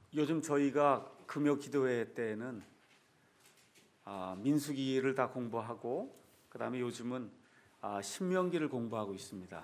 요즘 저희가 금요 기도회 때에는 민수기를 다 공부하고 그다음에 요즘은 신명기를 공부하고 있습니다.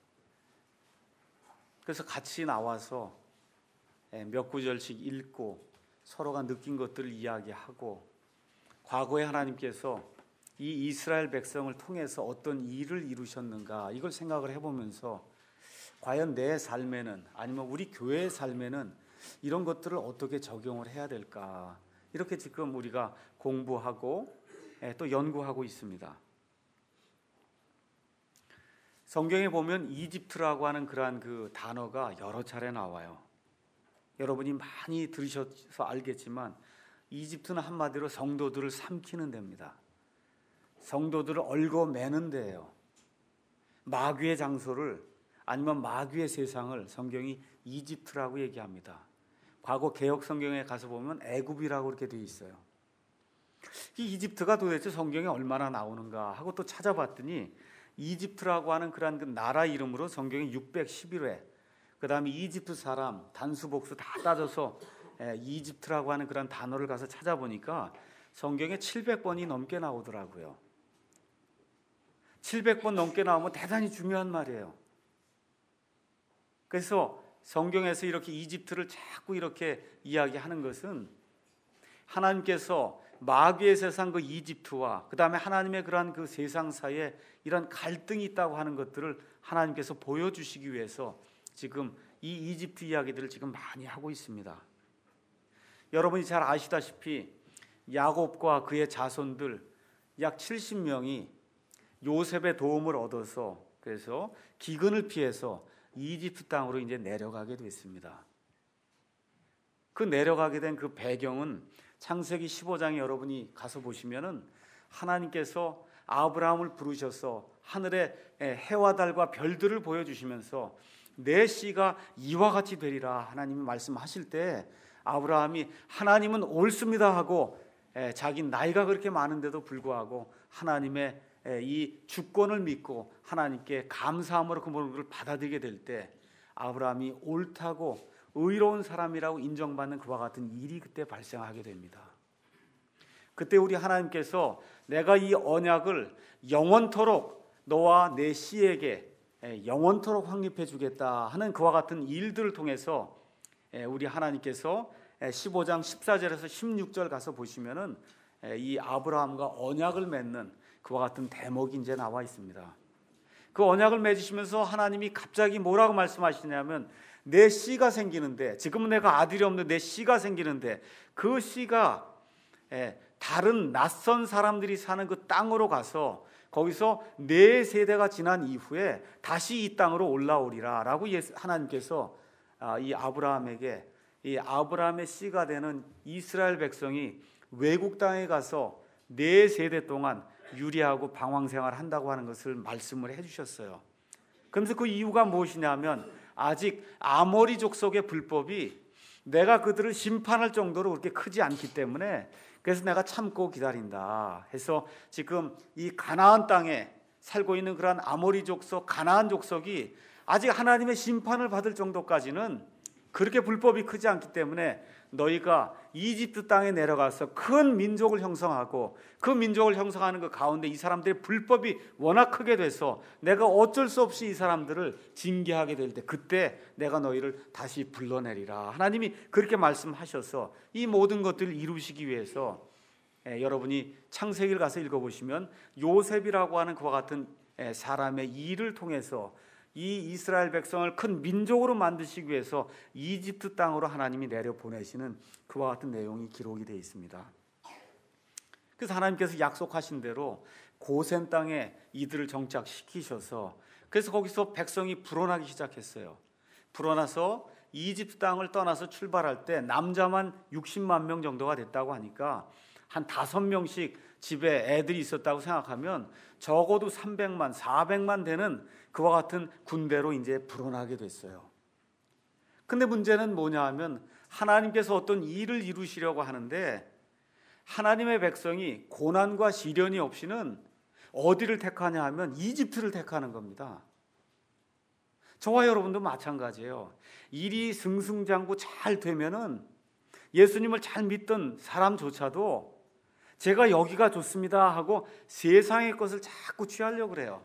그래서 같이 나와서 몇 구절씩 읽고 서로가 느낀 것들을 이야기하고 과거에 하나님께서 이 이스라엘 백성을 통해서 어떤 일을 이루셨는가 이걸 생각을 해보면서 과연 내 삶에는 아니면 우리 교회의 삶에는 이런 것들을 어떻게 적용을 해야 될까 이렇게 지금 우리가 공부하고 또 연구하고 있습니다. 성경에 보면 이집트라고 하는 그러한 그 단어가 여러 차례 나와요. 여러분이 많이 들으셔서 알겠지만 이집트는 한마디로 성도들을 삼키는 데입니다. 성도들을 얽어매는 데예요. 마귀의 장소를 아니면 마귀의 세상을 성경이 이집트라고 얘기합니다. 과거 개혁 성경에 가서 보면 애굽이라고 이렇게 되어 있어요. 이 이집트가 도대체 성경에 얼마나 나오는가 하고 또 찾아봤더니 이집트라고 하는 그러한 그 나라 이름으로 성경에 611회, 그 다음에 이집트 사람 단수 복수 다 따져서 이집트라고 하는 그런 단어를 가서 찾아보니까 성경에 700번이 넘게 나오더라고요. 700번 넘게 나오면 대단히 중요한 말이에요. 그래서 성경에서 이렇게 이집트를 자꾸 이렇게 이야기하는 것은 하나님께서 마귀의 세상 그 이집트와 그 다음에 하나님의 그러한 그 세상 사이에 이런 갈등이 있다고 하는 것들을 하나님께서 보여주시기 위해서 지금 이 이집트 이야기들을 지금 많이 하고 있습니다. 여러분이 잘 아시다시피 야곱과 그의 자손들 약 70명이 요셉의 도움을 얻어서 그래서 기근을 피해서 이집트 땅으로 이제 내려가게 됐습니다. 그 내려가게 된 그 배경은 창세기 15장에 여러분이 가서 보시면은 하나님께서 아브라함을 부르셔서 하늘의 해와 달과 별들을 보여주시면서 내 씨가 이와 같이 되리라 하나님이 말씀하실 때 아브라함이 하나님은 옳습니다 하고 자기 나이가 그렇게 많은데도 불구하고 하나님의 이 주권을 믿고 하나님께 감사함으로 그 모든 것을 받아들이게 될 때 아브라함이 옳다고 의로운 사람이라고 인정받는 그와 같은 일이 그때 발생하게 됩니다. 그때 우리 하나님께서 내가 이 언약을 영원토록 너와 내 씨에게 영원토록 확립해 주겠다 하는 그와 같은 일들을 통해서 우리 하나님께서 15장 14절에서 16절 가서 보시면은 이 아브라함과 언약을 맺는 그와 같은 대목이 이제 나와 있습니다. 그 언약을 맺으시면서 하나님이 갑자기 뭐라고 말씀하시냐면 내 씨가 생기는데 지금은 내가 아들이 없는데 내 씨가 생기는데 그 씨가 다른 낯선 사람들이 사는 그 땅으로 가서 거기서 네 세대가 지난 이후에 다시 이 땅으로 올라오리라 라고 하나님께서 이 아브라함에게 이 아브라함의 씨가 되는 이스라엘 백성이 외국 땅에 가서 네 세대 동안 유리하고 방황 생활을 한다고 하는 것을 말씀을 해주셨어요. 그러면서 그 이유가 무엇이냐면 아직 아모리 족속의 불법이 내가 그들을 심판할 정도로 그렇게 크지 않기 때문에 그래서 내가 참고 기다린다 해서 지금 이 가나안 땅에 살고 있는 그러한 아모리 족속 가나안 족속이 아직 하나님의 심판을 받을 정도까지는 그렇게 불법이 크지 않기 때문에 너희가 이집트 땅에 내려가서 큰 민족을 형성하고 그 민족을 형성하는 그 가운데 이 사람들의 불법이 워낙 크게 돼서 내가 어쩔 수 없이 이 사람들을 징계하게 될 때 그때 내가 너희를 다시 불러내리라 하나님이 그렇게 말씀하셔서 이 모든 것들을 이루시기 위해서 여러분이 창세기를 가서 읽어보시면 요셉이라고 하는 그와 같은 사람의 일을 통해서 이 이스라엘 백성을 큰 민족으로 만드시기 위해서 이집트 땅으로 하나님이 내려보내시는 그와 같은 내용이 기록이 되어 있습니다. 그래서 하나님께서 약속하신 대로 고센 땅에 이들을 정착시키셔서 그래서 거기서 백성이 불어나기 시작했어요. 불어나서 이집트 땅을 떠나서 출발할 때 남자만 60만 명 정도가 됐다고 하니까 한 5명씩 집에 애들이 있었다고 생각하면 적어도 300만, 400만 되는 그와 같은 군대로 이제 불어나게 됐어요. 근데 문제는 뭐냐 하면 하나님께서 어떤 일을 이루시려고 하는데 하나님의 백성이 고난과 시련이 없이는 어디를 택하냐 하면 이집트를 택하는 겁니다. 저와 여러분도 마찬가지예요. 일이 승승장구 잘 되면은 예수님을 잘 믿던 사람조차도 제가 여기가 좋습니다 하고 세상의 것을 자꾸 취하려고 그래요.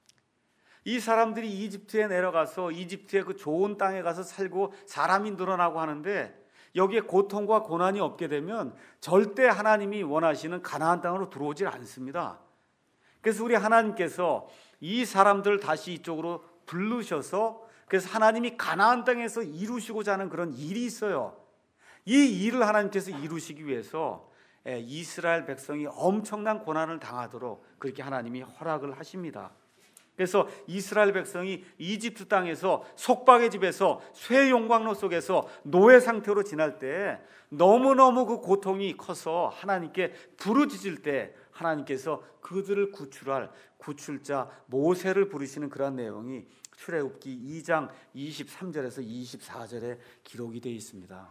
이 사람들이 이집트에 내려가서 이집트의 그 좋은 땅에 가서 살고 사람이 늘어나고 하는데 여기에 고통과 고난이 없게 되면 절대 하나님이 원하시는 가나안 땅으로 들어오질 않습니다. 그래서 우리 하나님께서 이 사람들을 다시 이쪽으로 부르셔서 그래서 하나님이 가나안 땅에서 이루시고자 하는 그런 일이 있어요. 이 일을 하나님께서 이루시기 위해서 이스라엘 백성이 엄청난 고난을 당하도록 그렇게 하나님이 허락을 하십니다. 그래서 이스라엘 백성이 이집트 땅에서 속박의 집에서 쇠 용광로 속에서 노예 상태로 지날 때 너무너무 그 고통이 커서 하나님께 부르짖을 때 하나님께서 그들을 구출할 구출자 모세를 부르시는 그런 내용이 출애굽기 2장 23절에서 24절에 기록이 되어 있습니다.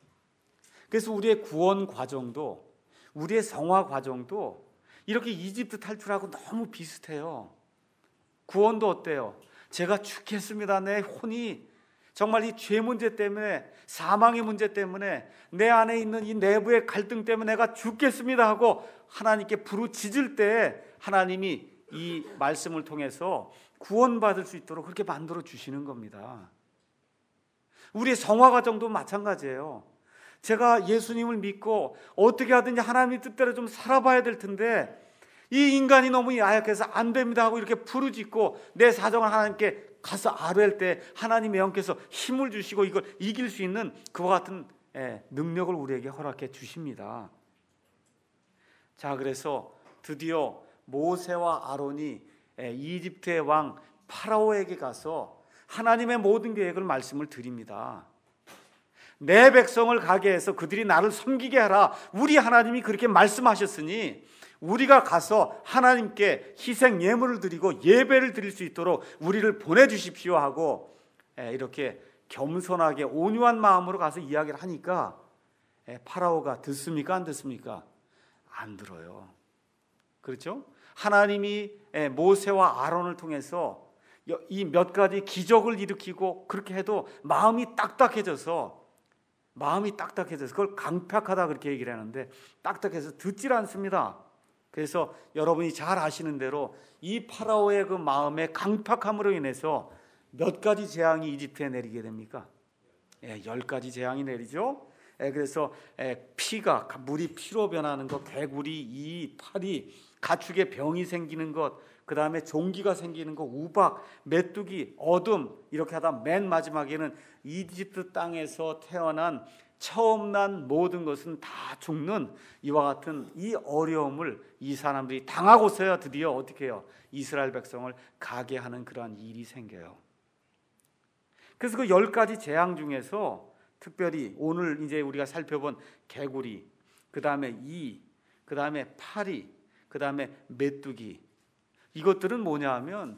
그래서 우리의 구원 과정도 우리의 성화 과정도 이렇게 이집트 탈출하고 너무 비슷해요. 구원도 어때요? 제가 죽겠습니다. 내 혼이 정말 이 죄 문제 때문에 사망의 문제 때문에 내 안에 있는 이 내부의 갈등 때문에 내가 죽겠습니다 하고 하나님께 부르짖을 때 하나님이 이 말씀을 통해서 구원받을 수 있도록 그렇게 만들어 주시는 겁니다. 우리의 성화 과정도 마찬가지예요. 제가 예수님을 믿고 어떻게 하든지 하나님의 뜻대로 좀 살아봐야 될 텐데 이 인간이 너무 야약해서 안 됩니다 하고 이렇게 부르짖고 내 사정을 하나님께 가서 아뢰할 때 하나님의 영께서 힘을 주시고 이걸 이길 수 있는 그와 같은 능력을 우리에게 허락해 주십니다. 자, 그래서 드디어 모세와 아론이 이집트의 왕 파라오에게 가서 하나님의 모든 계획을 말씀을 드립니다. 내 백성을 가게 해서 그들이 나를 섬기게 하라. 우리 하나님이 그렇게 말씀하셨으니 우리가 가서 하나님께 희생 예물을 드리고 예배를 드릴 수 있도록 우리를 보내주십시오 하고 이렇게 겸손하게 온유한 마음으로 가서 이야기를 하니까 파라오가 듣습니까? 안 듣습니까? 안 들어요. 그렇죠? 하나님이 모세와 아론을 통해서 이 몇 가지 기적을 일으키고 그렇게 해도 마음이 딱딱해져서 그걸 강팍하다 그렇게 얘기를 하는데 딱딱해서 듣질 않습니다. 그래서 여러분이 잘 아시는 대로 이 파라오의 그 마음의 강팍함으로 인해서 몇 가지 재앙이 이집트에 내리게 됩니까? 10가지 재앙이 내리죠. 그래서 피가 물이 피로 변하는 것, 개구리, 이, 파리, 가축의 병이 생기는 것, 그 다음에 종기가 생기는 것, 우박, 메뚜기, 어둠 이렇게 하다 맨 마지막에는 이집트 땅에서 태어난 처음 난 모든 것은 다 죽는 이와 같은 이 어려움을 이 사람들이 당하고서야 드디어 어떻게 해요? 이스라엘 백성을 가게 하는 그러한 일이 생겨요. 그래서 그 10가지 재앙 중에서 특별히 오늘 이제 우리가 살펴본 개구리, 그 다음에 이, 그 다음에 파리, 그 다음에 메뚜기, 이것들은 뭐냐 하면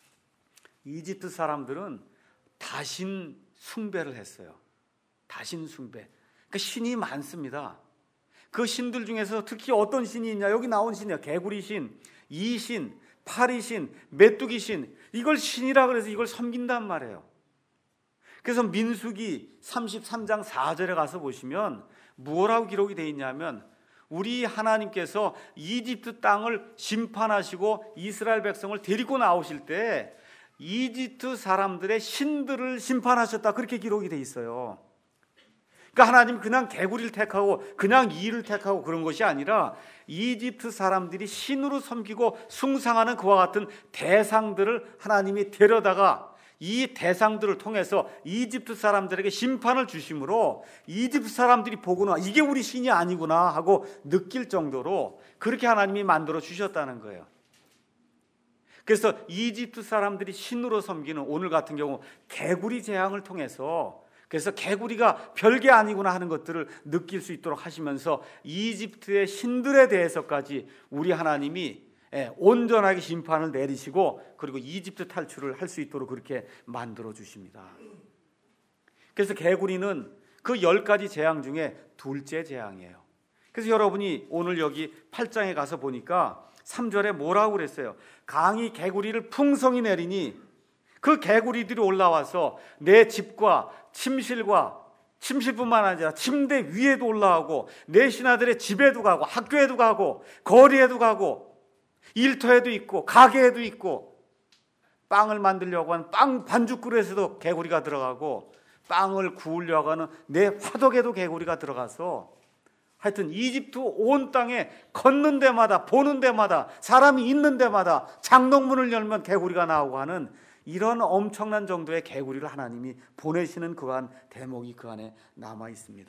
이집트 사람들은 다신 숭배를 했어요. 다신 숭배. 그러니까 신이 많습니다. 그 신들 중에서 특히 어떤 신이 있냐? 여기 나온 신이야. 개구리 신, 이 신, 파리 신, 메뚜기 신. 이걸 신이라 그래서 이걸 섬긴단 말이에요. 그래서 민수기 33장 4절에 가서 보시면 뭐라고 기록이 되어 있냐면 우리 하나님께서 이집트 땅을 심판하시고 이스라엘 백성을 데리고 나오실 때 이집트 사람들의 신들을 심판하셨다 그렇게 기록이 되어 있어요. 그러니까 하나님 그냥 개구리를 택하고 그냥 이를 택하고 그런 것이 아니라 이집트 사람들이 신으로 섬기고 숭상하는 그와 같은 대상들을 하나님이 데려다가 이 대상들을 통해서 이집트 사람들에게 심판을 주심으로 이집트 사람들이 보거나 이게 우리 신이 아니구나 하고 느낄 정도로 그렇게 하나님이 만들어 주셨다는 거예요. 그래서 이집트 사람들이 신으로 섬기는 오늘 같은 경우 개구리 재앙을 통해서 그래서 개구리가 별게 아니구나 하는 것들을 느낄 수 있도록 하시면서 이집트의 신들에 대해서까지 우리 하나님이 온전하게 심판을 내리시고 그리고 이집트 탈출을 할 수 있도록 그렇게 만들어 주십니다. 그래서 개구리는 그 10가지 재앙 중에 둘째 재앙이에요. 그래서 여러분이 오늘 여기 8장에 가서 보니까 3절에 뭐라고 그랬어요? 강이 개구리를 풍성히 내리니 그 개구리들이 올라와서 내 집과 침실과 침실뿐만 아니라 침대 위에도 올라가고 내 신하들의 집에도 가고 학교에도 가고 거리에도 가고 일터에도 있고 가게에도 있고, 빵을 만들려고 하는 빵 반죽 그릇에도 개구리가 들어가고 빵을 구우려고 하는 내 화덕에도 개구리가 들어가서, 하여튼 이집트 온 땅에 걷는 데마다 보는 데마다 사람이 있는 데마다 장롱문을 열면 개구리가 나오고 하는 이런 엄청난 정도의 개구리를 하나님이 보내시는 그한 대목이 그 안에 남아 있습니다.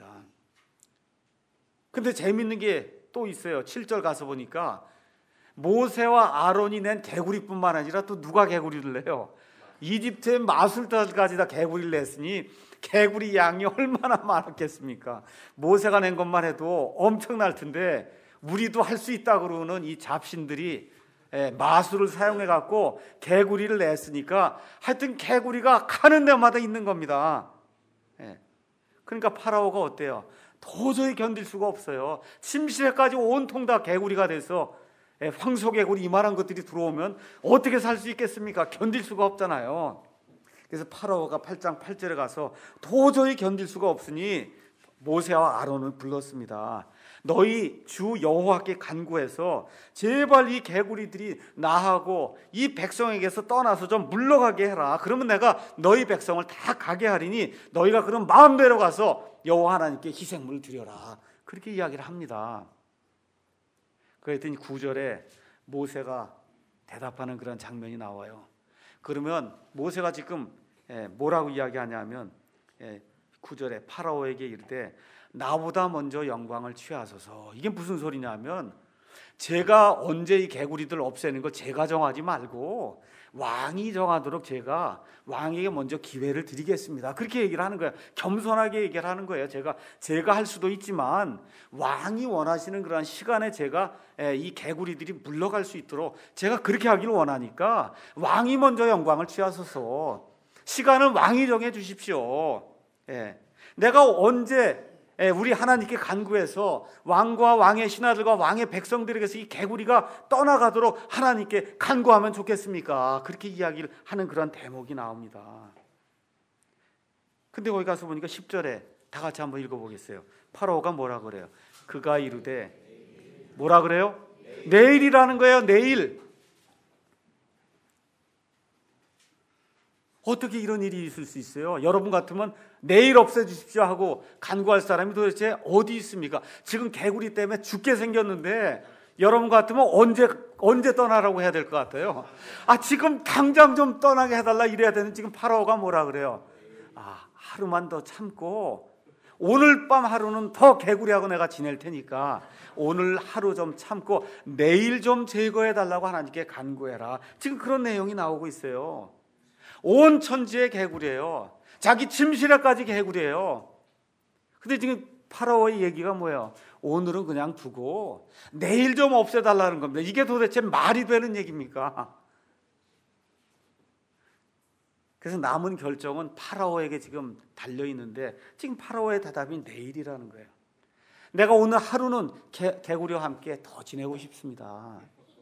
근데 재밌는 게 또 있어요. 7절 가서 보니까 모세와 아론이 낸 개구리뿐만 아니라 또 누가 개구리를 내요? 이집트의 마술단까지 다 개구리를 냈으니 개구리 양이 얼마나 많았겠습니까? 모세가 낸 것만 해도 엄청날 텐데 우리도 할 수 있다 그러는 이 잡신들이 마술을 사용해 갖고 개구리를 냈으니까 하여튼 개구리가 가는 데마다 있는 겁니다. 그러니까 파라오가 어때요? 도저히 견딜 수가 없어요. 침실에까지 온통 다 개구리가 돼서 황소개구리 이만한 것들이 들어오면 어떻게 살 수 있겠습니까? 견딜 수가 없잖아요. 그래서 파라오가 8장 8절에 가서 도저히 견딜 수가 없으니 모세와 아론을 불렀습니다. 너희 주 여호와께 간구해서 제발 이 개구리들이 나하고 이 백성에게서 떠나서 좀 물러가게 해라. 그러면 내가 너희 백성을 다 가게 하리니 너희가 그럼 마음대로 가서 여호와 하나님께 희생물을 드려라. 그렇게 이야기를 합니다. 그랬더니 9절에 모세가 대답하는 그런 장면이 나와요. 그러면 모세가 지금 뭐라고 이야기하냐면 9절에 파라오에게 이르되 나보다 먼저 영광을 취하소서. 이게 무슨 소리냐면 제가 언제 이 개구리들 없애는 거 제가 정하지 말고 왕이 정하도록 제가 왕에게 먼저 기회를 드리겠습니다. 그렇게 얘기를 하는 거예요. 겸손하게 얘기를 하는 거예요. 제가 할 수도 있지만 왕이 원하시는 그런 시간에 제가 이 개구리들이 물러갈 수 있도록 제가 그렇게 하기를 원하니까 왕이 먼저 영광을 취하소서. 시간은 왕이 정해 주십시오. 내가 언제 우리 하나님께 간구해서 왕과 왕의 신하들과 왕의 백성들에게서 이 개구리가 떠나가도록 하나님께 간구하면 좋겠습니까? 그렇게 이야기를 하는 그런 대목이 나옵니다. 근데 거기 가서 보니까 10절에 다 같이 한번 읽어보겠어요. 파라오가 뭐라 그래요? 그가 이르되 뭐라 그래요? 내일이라는 거예요. 내일. 어떻게 이런 일이 있을 수 있어요? 여러분 같으면 내일 없애주십시오 하고 간구할 사람이 도대체 어디 있습니까? 지금 개구리 때문에 죽게 생겼는데 여러분 같으면 언제 떠나라고 해야 될 것 같아요? 지금 당장 좀 떠나게 해달라 이래야 되는 지금 파라오가 뭐라 그래요? 하루만 더 참고 오늘 밤 하루는 더 개구리하고 내가 지낼 테니까 오늘 하루 좀 참고 내일 좀 제거해 달라고 하나님께 간구해라. 지금 그런 내용이 나오고 있어요. 온 천지의 개구리예요. 자기 침실에까지 개구리예요. 근데 지금 파라오의 얘기가 뭐예요? 오늘은 그냥 두고 내일 좀 없애달라는 겁니다. 이게 도대체 말이 되는 얘기입니까? 그래서 남은 결정은 파라오에게 지금 달려있는데 지금 파라오의 대답이 내일이라는 거예요. 내가 오늘 하루는 개구리와 함께 더 지내고 싶습니다.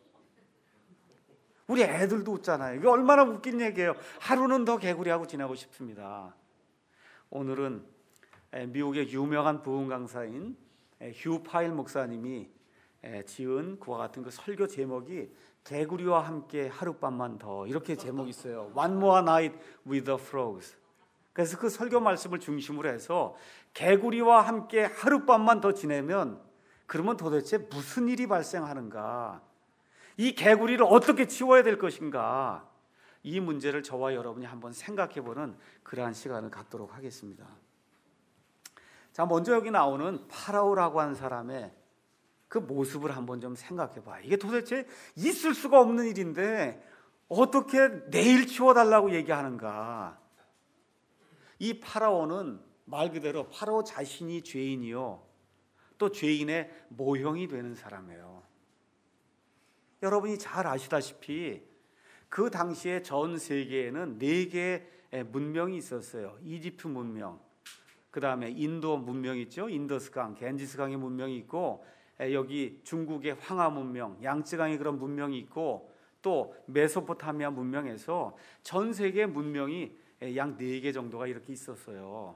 우리 애들도 웃잖아요. 이게 얼마나 웃긴 얘기예요. 하루는 더 개구리하고 지내고 싶습니다. 오늘은 미국의 유명한 부흥 강사인 휴 파일 목사님이 지은 그와 같은 그 설교 제목이 개구리와 함께 하룻밤만 더, 이렇게 제목이 있어요. One more night with the frogs. 그래서 그 설교 말씀을 중심으로 해서 개구리와 함께 하룻밤만 더 지내면 그러면 도대체 무슨 일이 발생하는가, 이 개구리를 어떻게 치워야 될 것인가, 이 문제를 저와 여러분이 한번 생각해보는 그러한 시간을 갖도록 하겠습니다. 자, 먼저 여기 나오는 파라오라고 하는 사람의 그 모습을 한번 좀 생각해봐. 이게 도대체 있을 수가 없는 일인데 어떻게 내일 치워달라고 얘기하는가. 이 파라오는 말 그대로 파라오 자신이 죄인이요, 또 죄인의 모형이 되는 사람이에요. 여러분이 잘 아시다시피 그 당시에 전 세계에는 4개의 문명이 있었어요. 이집트 문명, 그 다음에 인도 문명이 있죠. 인더스강, 겐지스강의 문명이 있고, 여기 중국의 황하 문명, 양쯔강의 그런 문명이 있고, 또 메소포타미아 문명에서 전 세계 문명이 약 4개 정도가 이렇게 있었어요.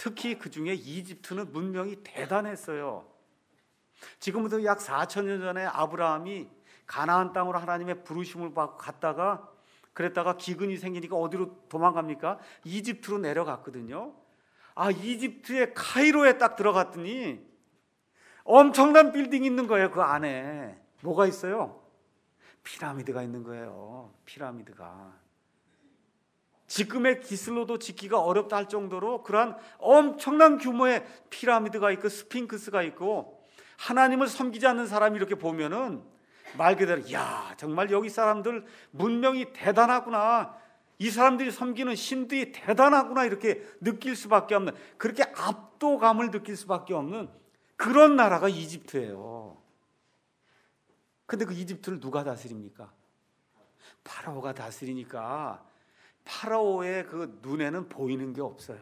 특히 그 중에 이집트는 문명이 대단했어요. 지금부터 약 4,000년 전에 아브라함이 가나안 땅으로 하나님의 부르심을 받고 갔다가 그랬다가 기근이 생기니까 어디로 도망갑니까? 이집트로 내려갔거든요. 이집트의 카이로에 딱 들어갔더니 엄청난 빌딩이 있는 거예요. 그 안에 뭐가 있어요? 피라미드가 있는 거예요. 피라미드가. 지금의 기술로도 짓기가 어렵다 할 정도로 그러한 엄청난 규모의 피라미드가 있고 스핑크스가 있고, 하나님을 섬기지 않는 사람이 이렇게 보면은 말 그대로 정말 여기 사람들 문명이 대단하구나, 이 사람들이 섬기는 신들이 대단하구나 이렇게 느낄 수밖에 없는, 그렇게 압도감을 느낄 수밖에 없는 그런 나라가 이집트예요. 근데 그 이집트를 누가 다스립니까? 파라오가 다스리니까 파라오의 그 눈에는 보이는 게 없어요.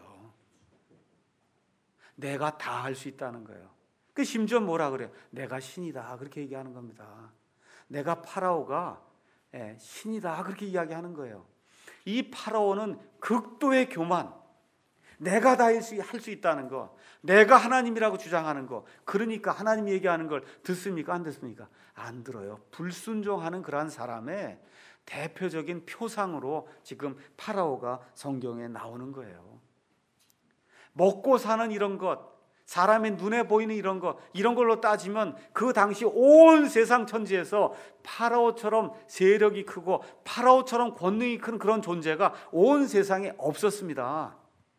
내가 다 할 수 있다는 거예요. 그 심지어 뭐라 그래요? 내가 신이다 그렇게 얘기하는 겁니다. 내가 파라오가 신이다 그렇게 이야기하는 거예요. 이 파라오는 극도의 교만, 내가 다 할 수 있다는 거, 내가 하나님이라고 주장하는 거, 그러니까 하나님이 얘기하는 걸 듣습니까? 안 듣습니까? 안 들어요. 불순종하는 그러한 사람의 대표적인 표상으로 지금 파라오가 성경에 나오는 거예요. 먹고 사는 이런 것, 사람의 눈에 보이는 이런 것, 이런 걸로 따지면 그 당시 온 세상 천지에서 파라오처럼 세력이 크고 파라오처럼 권능이 큰 그런 존재가 온 세상에 없었습니다.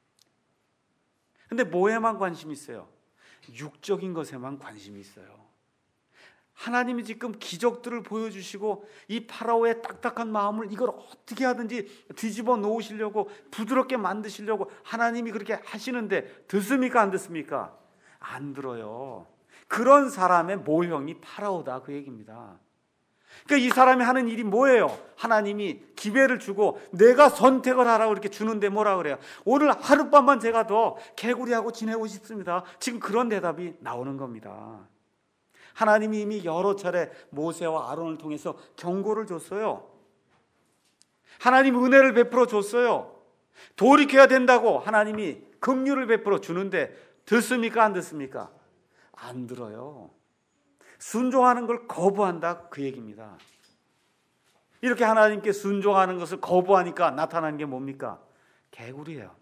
근데 뭐에만 관심이 있어요? 육적인 것에만 관심이 있어요. 하나님이 지금 기적들을 보여주시고 이 파라오의 딱딱한 마음을 이걸 어떻게 하든지 뒤집어 놓으시려고, 부드럽게 만드시려고 하나님이 그렇게 하시는데 듣습니까? 안 듣습니까? 안 들어요. 그런 사람의 모형이 파라오다 그 얘기입니다. 그러니까 이 사람이 하는 일이 뭐예요? 하나님이 기회를 주고 내가 선택을 하라고 이렇게 주는데 뭐라 그래요? 오늘 하룻밤만 제가 더 개구리하고 지내고 싶습니다. 지금 그런 대답이 나오는 겁니다. 하나님이 이미 여러 차례 모세와 아론을 통해서 경고를 줬어요. 하나님 은혜를 베풀어 줬어요. 돌이켜야 된다고 하나님이 긍휼을 베풀어 주는데 듣습니까? 안 듣습니까? 안 들어요. 순종하는 걸 거부한다 그 얘기입니다. 이렇게 하나님께 순종하는 것을 거부하니까 나타나는 게 뭡니까? 개구리예요.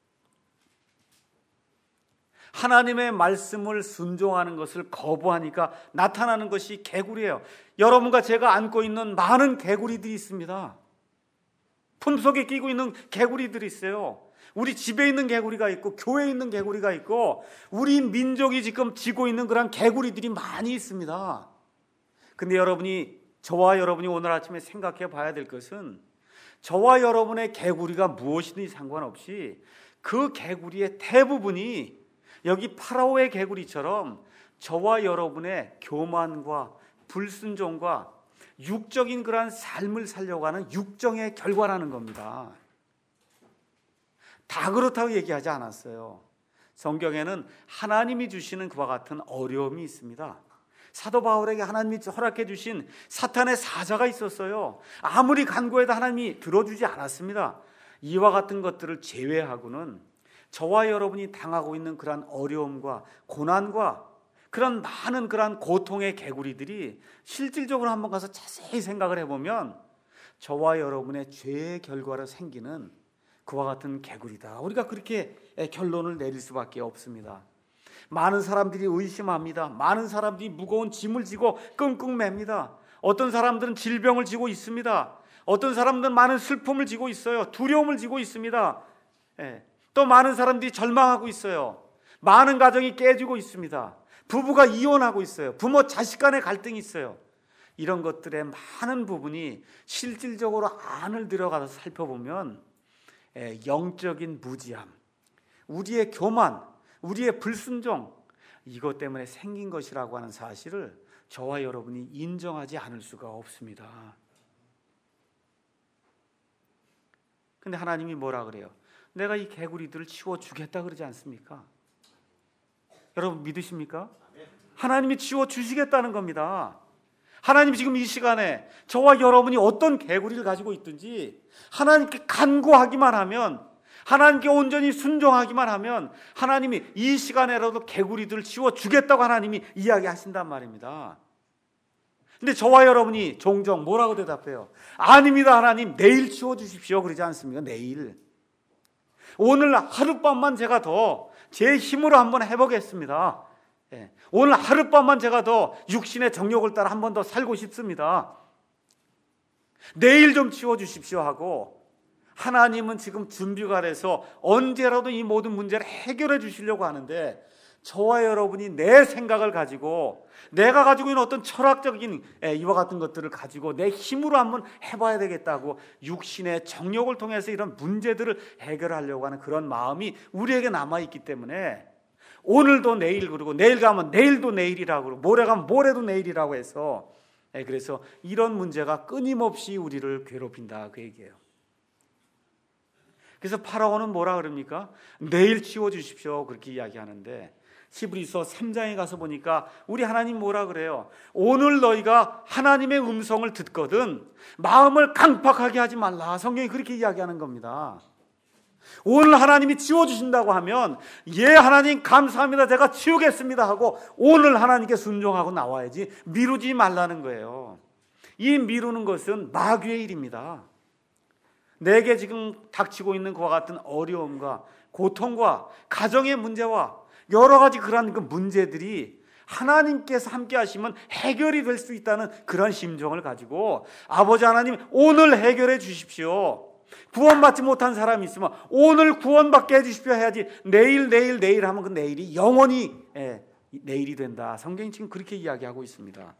하나님의 말씀을 순종하는 것을 거부하니까 나타나는 것이 개구리예요. 여러분과 제가 안고 있는 많은 개구리들이 있습니다. 품속에 끼고 있는 개구리들이 있어요. 우리 집에 있는 개구리가 있고 교회에 있는 개구리가 있고 우리 민족이 지금 지고 있는 그런 개구리들이 많이 있습니다. 근데 저와 여러분이 오늘 아침에 생각해 봐야 될 것은, 저와 여러분의 개구리가 무엇이든지 상관없이 그 개구리의 대부분이 여기 파라오의 개구리처럼 저와 여러분의 교만과 불순종과 육적인 그러한 삶을 살려고 하는 육정의 결과라는 겁니다. 다 그렇다고 얘기하지 않았어요. 성경에는 하나님이 주시는 그와 같은 어려움이 있습니다. 사도 바울에게 하나님이 허락해 주신 사탄의 사자가 있었어요. 아무리 간구해도 하나님이 들어주지 않았습니다. 이와 같은 것들을 제외하고는 저와 여러분이 당하고 있는 그런 어려움과 고난과 그런 많은 그런 고통의 개구리들이 실질적으로 한번 가서 자세히 생각을 해보면 저와 여러분의 죄의 결과로 생기는 그와 같은 개구리다. 우리가 그렇게 결론을 내릴 수밖에 없습니다. 많은 사람들이 의심합니다. 많은 사람들이 무거운 짐을 지고 끙끙 맵니다. 어떤 사람들은 질병을 지고 있습니다. 어떤 사람들은 많은 슬픔을 지고 있어요. 두려움을 지고 있습니다. 또 많은 사람들이 절망하고 있어요. 많은 가정이 깨지고 있습니다. 부부가 이혼하고 있어요. 부모 자식 간의 갈등이 있어요. 이런 것들의 많은 부분이 실질적으로 안을 들어가서 살펴보면 영적인 무지함, 우리의 교만, 우리의 불순종, 이것 때문에 생긴 것이라고 하는 사실을 저와 여러분이 인정하지 않을 수가 없습니다. 근데 하나님이 뭐라 그래요? 내가 이 개구리들을 치워주겠다 그러지 않습니까? 여러분 믿으십니까? 하나님이 치워주시겠다는 겁니다. 하나님이 지금 이 시간에 저와 여러분이 어떤 개구리를 가지고 있든지 하나님께 간구하기만 하면 하나님께 온전히 순종하기만 하면 하나님이 이 시간에라도 개구리들을 치워주겠다고 하나님이 이야기하신단 말입니다. 근데 저와 여러분이 종종 뭐라고 대답해요? 아닙니다, 하나님. 내일 치워주십시오. 그러지 않습니까? 내일. 오늘 하룻밤만 제가 더 제 힘으로 한번 해보겠습니다. 오늘 하룻밤만 제가 더 육신의 정욕을 따라 한 번 더 살고 싶습니다. 내일 좀 치워주십시오 하고, 하나님은 지금 준비가 돼서 언제라도 이 모든 문제를 해결해 주시려고 하는데, 저와 여러분이 내 생각을 가지고 내가 가지고 있는 어떤 철학적인 이와 같은 것들을 가지고 내 힘으로 한번 해봐야 되겠다고 육신의 정욕을 통해서 이런 문제들을 해결하려고 하는 그런 마음이 우리에게 남아있기 때문에 오늘도 내일, 그러고 내일 가면 내일도 내일이라고 그러고 모레 가면 모레도 내일이라고 해서, 그래서 이런 문제가 끊임없이 우리를 괴롭힌다, 그 얘기예요. 그래서 파라오는 뭐라 그럽니까? 내일 치워주십시오, 그렇게 이야기하는데, 히브리서 3장에 가서 보니까 우리 하나님 뭐라 그래요? 오늘 너희가 하나님의 음성을 듣거든 마음을 강팍하게 하지 말라. 성경이 그렇게 이야기하는 겁니다. 오늘 하나님이 치워주신다고 하면, 예 하나님 감사합니다, 제가 치우겠습니다 하고 오늘 하나님께 순종하고 나와야지 미루지 말라는 거예요. 이 미루는 것은 마귀의 일입니다. 내게 지금 닥치고 있는 그와 같은 어려움과 고통과 가정의 문제와 여러 가지 그런 그 문제들이 하나님께서 함께 하시면 해결이 될 수 있다는 그런 심정을 가지고, 아버지 하나님 오늘 해결해 주십시오. 구원받지 못한 사람이 있으면 오늘 구원받게 해주십시오 해야지, 내일 하면 그 내일이 영원히 내일이 된다. 성경이 지금 그렇게 이야기하고 있습니다.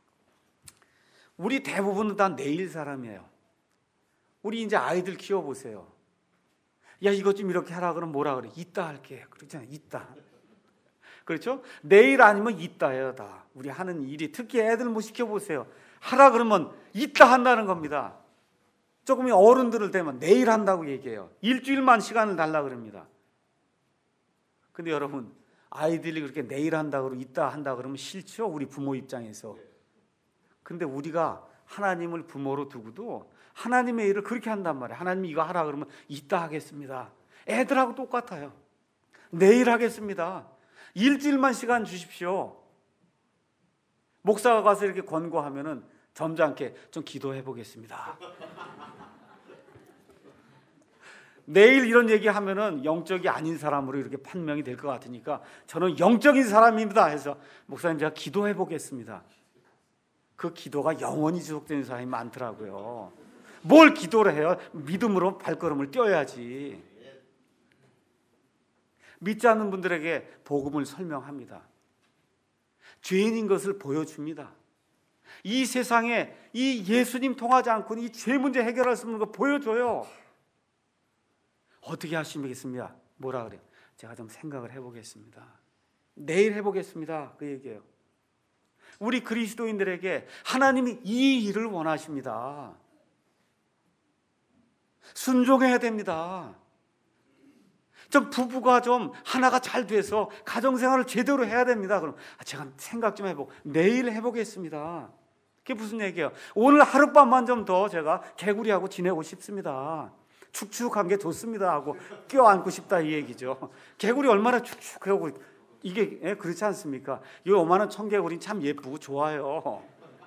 우리 대부분은 다 내일 사람이에요. 우리 이제 아이들 키워보세요. 야, 이것 좀 이렇게 하라 그러면 뭐라 그래? 이따 할게. 그렇잖아요. 이따. 그렇죠? 내일 아니면 이따예요, 다. 우리 하는 일이. 특히 애들 뭐 시켜보세요. 하라 그러면 이따 한다는 겁니다. 조금 어른들을 되면 내일 한다고 얘기해요. 일주일만 시간을 달라 그럽니다. 근데 여러분, 아이들이 그렇게 내일 한다 그러고 이따 한다 그러면 싫죠? 우리 부모 입장에서. 근데 우리가 하나님을 부모로 두고도 하나님의 일을 그렇게 한단 말이에요. 하나님이 이거 하라 그러면 이따 하겠습니다. 애들하고 똑같아요. 내일 하겠습니다. 일주일만 시간 주십시오. 목사가 가서 이렇게 권고하면은 점잖게 좀 기도해 보겠습니다. 내일 이런 얘기하면은 영적이 아닌 사람으로 이렇게 판명이 될 것 같으니까 저는 영적인 사람입니다 해서 목사님 제가 기도해 보겠습니다. 그 기도가 영원히 지속되는 사람이 많더라고요. 뭘 기도를 해요? 믿음으로 발걸음을 떼어야지. 믿지 않는 분들에게 복음을 설명합니다. 죄인인 것을 보여줍니다. 이 세상에 이 예수님 통하지 않고는 이 죄 문제 해결할 수 없는 거 보여줘요. 어떻게 하시겠습니까? 뭐라 그래요? 제가 좀 생각을 해보겠습니다. 내일 해보겠습니다. 그 얘기예요. 우리 그리스도인들에게 하나님이 이 일을 원하십니다. 순종해야 됩니다. 좀 부부가 좀 하나가 잘 돼서 가정생활을 제대로 해야 됩니다. 그럼 제가 생각 좀 해보고 내일 해보겠습니다. 그게 무슨 얘기예요? 오늘 하룻밤만 좀 더 제가 개구리하고 지내고 싶습니다. 축축한 게 좋습니다 하고 껴안고 싶다, 이 얘기죠. 개구리 얼마나 축축하고 이게 그렇지 않습니까? 이 요만한 청개구리는 참 예쁘고 좋아요.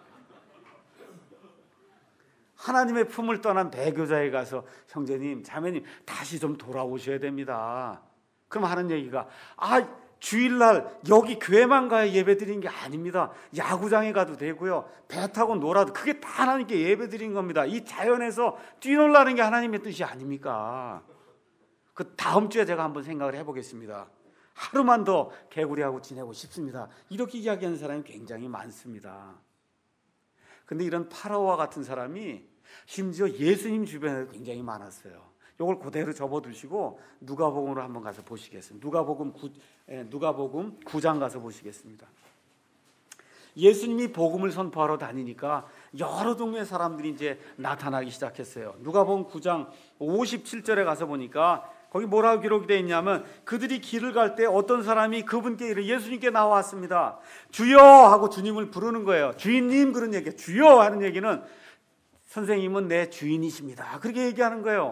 하나님의 품을 떠난 배교자에 가서 형제님, 자매님 다시 좀 돌아오셔야 됩니다. 그럼 하는 얘기가 주일날 여기 교회만 가야 예배 드리는 게 아닙니다. 야구장에 가도 되고요. 배 타고 놀아도 그게 다 하나님께 예배 드리는 겁니다. 이 자연에서 뛰놀라는 게 하나님의 뜻이 아닙니까? 그 다음 주에 제가 한번 생각을 해보겠습니다. 하루만 더 개구리하고 지내고 싶습니다. 이렇게 이야기하는 사람이 굉장히 많습니다. 근데 이런 파라오와 같은 사람이 심지어 예수님 주변에도 굉장히 많았어요. 이걸 그대로 접어두시고 누가복음으로 한번 가서 보시겠습니다. 누가복음 9장 가서 보시겠습니다. 예수님이 복음을 선포하러 다니니까 여러 종류의 사람들이 이제 나타나기 시작했어요. 누가복음 9장 57절에 가서 보니까 거기 뭐라고 기록이 되어 있냐면, 그들이 길을 갈 때 어떤 사람이 그분께 예수님께 나왔습니다. 주여 하고 주님을 부르는 거예요. 주인님, 그런 얘기예요. 주여 하는 얘기는 선생님은 내 주인이십니다, 그렇게 얘기하는 거예요.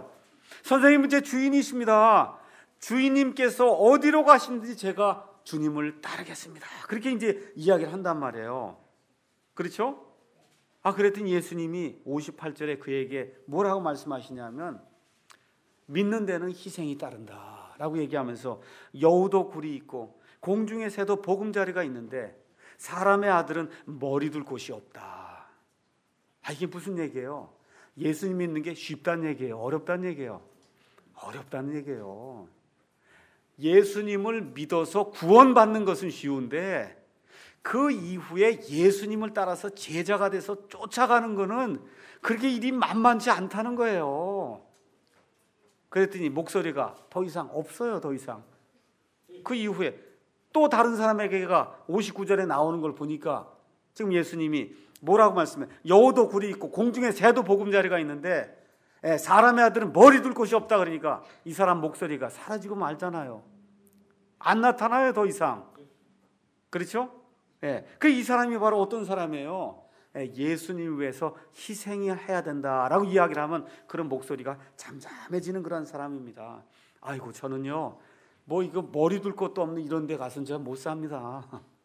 선생님은 제 주인이십니다. 주인님께서 어디로 가시는지 제가 주님을 따르겠습니다. 그렇게 이제 이야기를 한단 말이에요. 그렇죠? 그랬더니 예수님이 58절에 그에게 뭐라고 말씀하시냐면 믿는 데는 희생이 따른다 라고 얘기하면서 여우도 굴이 있고 공중의 새도 보금자리가 있는데 사람의 아들은 머리 둘 곳이 없다. 이게 무슨 얘기예요? 예수님 믿는 게 쉽다는 얘기예요? 어렵다는 얘기예요? 어렵다는 얘기예요. 예수님을 믿어서 구원받는 것은 쉬운데 그 이후에 예수님을 따라서 제자가 돼서 쫓아가는 것은 그렇게 일이 만만치 않다는 거예요. 그랬더니 목소리가 더 이상 없어요. 더 이상. 그 이후에 또 다른 사람에게가 59절에 나오는 걸 보니까 지금 예수님이 뭐라고 말씀해? 여우도 굴이 있고 공중에 새도 보금자리가 있는데 사람의 아들은 머리 둘 곳이 없다. 그러니까 이 사람 목소리가 사라지고 말잖아요. 안 나타나요. 더 이상. 그렇죠? 이 사람이 바로 어떤 사람이에요? 예수님 위해서 희생해야 된다라고 이야기를 하면 그런 목소리가 잠잠해지는 그런 사람입니다. 아이고 저는요 이거 머리 둘 것도 없는 이런 데 가서는 제가 못 삽니다.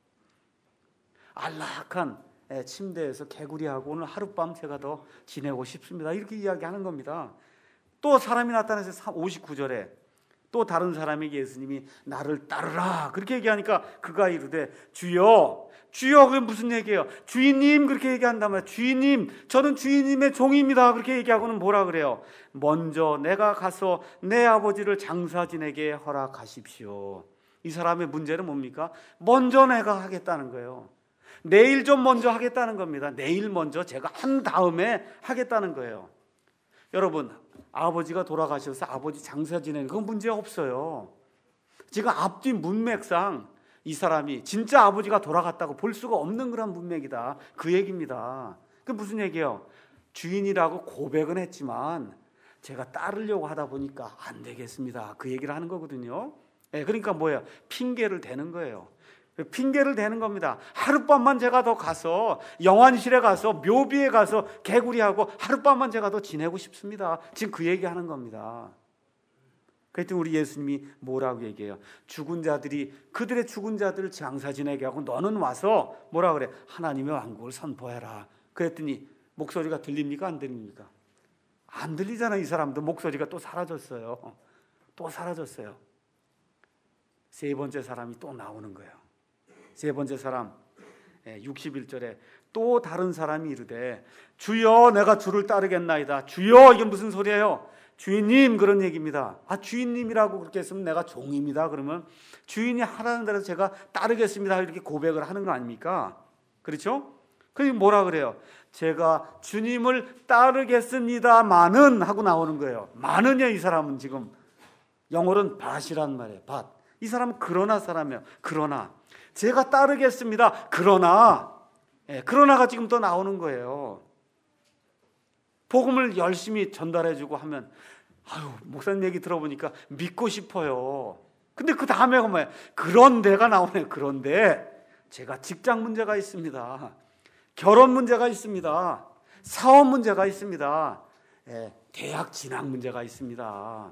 안락한 침대에서 개구리하고 오늘 하룻밤 제가 더 지내고 싶습니다. 이렇게 이야기하는 겁니다. 또 사람이 나타나서 59절에 또 다른 사람에게 예수님이 나를 따르라 그렇게 얘기하니까 그가 이르되 주여 주여. 그게 무슨 얘기예요? 주인님 그렇게 얘기한다면 주인님 저는 주인님의 종입니다 그렇게 얘기하고는 뭐라 그래요? 먼저 내가 가서 내 아버지를 장사 지내게 허락하십시오. 이 사람의 문제는 뭡니까? 먼저 내가 하겠다는 거예요. 내일 좀 먼저 하겠다는 겁니다. 내일 먼저 제가 한 다음에 하겠다는 거예요. 여러분 아버지가 돌아가셔서 아버지 장사 지내는 건 문제 없어요. 지금 앞뒤 문맥상 이 사람이 진짜 아버지가 돌아갔다고 볼 수가 없는 그런 문맥이다. 그 얘기입니다. 그게 무슨 얘기예요? 주인이라고 고백은 했지만 제가 따르려고 하다 보니까 안 되겠습니다. 그 얘기를 하는 거거든요. 그러니까 뭐예요? 핑계를 대는 거예요. 핑계를 대는 겁니다. 하룻밤만 제가 더 가서 영안실에 가서 묘비에 가서 개구리하고 하룻밤만 제가 더 지내고 싶습니다. 지금 그 얘기하는 겁니다. 그랬더니 우리 예수님이 뭐라고 얘기해요? 죽은 자들이 그들의 죽은 자들을 장사 지내게 하고 너는 와서 뭐라 그래? 하나님의 왕국을 선포해라. 그랬더니 목소리가 들립니까? 안 들립니까? 안 들리잖아요. 이 사람도 목소리가 또 사라졌어요. 또 사라졌어요. 세 번째 사람이 또 나오는 거예요. 세 번째 사람 61절에 또 다른 사람이 이르되 주여 내가 주를 따르겠나이다. 주여 이게 무슨 소리예요? 주인님 그런 얘기입니다. 주인님이라고 그렇게 했으면 내가 종입니다. 그러면 주인이 하라는 대로 제가 따르겠습니다. 이렇게 고백을 하는 거 아닙니까? 그렇죠? 그게 뭐라 그래요? 제가 주님을 따르겠습니다만은 하고 나오는 거예요. 만은요 이 사람은 지금 영어로는 bat이란 말이에요. but. 이 사람은 그러나 사람이에요. 그러나 제가 따르겠습니다. 그러나가 지금 또 나오는 거예요. 복음을 열심히 전달해주고 하면 목사님 얘기 들어보니까 믿고 싶어요. 근데 그 다음에가 뭐예요? 그런데가 나오네요. 그런데 제가 직장 문제가 있습니다. 결혼 문제가 있습니다. 사업 문제가 있습니다. 대학 진학 문제가 있습니다.